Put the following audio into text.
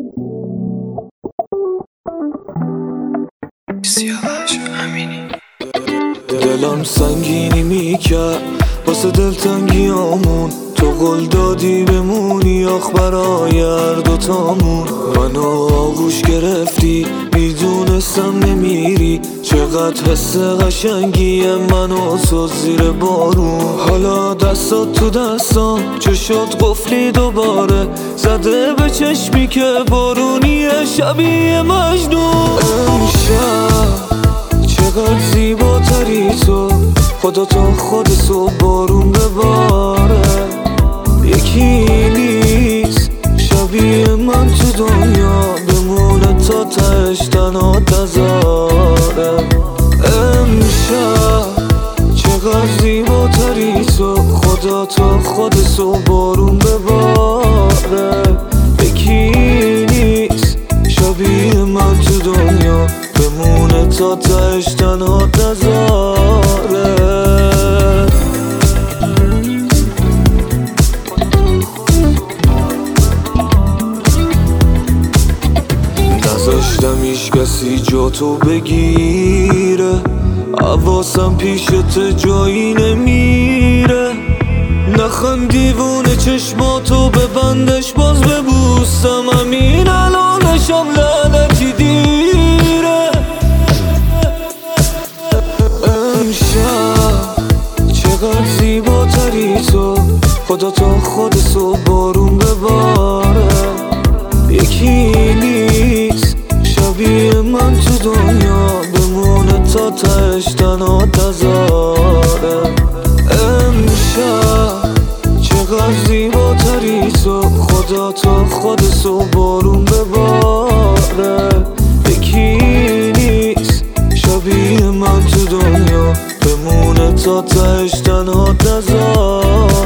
سیاوش امینی. دلم سنگینی میکرد واسه دلتنگیامون، تو قول دادی بمونی آخ برای هر دوتامون. منو آغوش گرفتی میدونستم نمیری، چقدر حس قشنگیه من و تو زیر بارون. حالا دستات تو دستام چشات قفلی دوباره، زده به چشمی که بارونیه شبیه مجنون. امشب چقدر زیباتری تو، خدا تا خود صبح بارون بباره. یکی نیست شبیه من تو دنیا، بمونه تا تهش تنها نذاره. امشب چقدر زیباتری تو، خدا تا خود صبح بارون بباره. یکی نیست شبیه من تو دنیا، بمونه تا تهش تنها نذاره. نذاشتم هیچ کسی جا تو بگیره، حواسم پیشت جایی نمیره. نخند دیوونه چشماتو ببندش باز ببوسم، همین الانشم لعنتی دیره. امشب چقدر زیباتری تو، خدا تا خود صبح بارون بباره. یکی نیست شبیه من تو دنیا، بمونه تا تهش تنها نذاره. امشب چقدر زیباتری تو، خدا تا خود صبح بارون بباره. یکی نیست شبیه من تو دنیا، بمونه تا تهش تنها نذاره.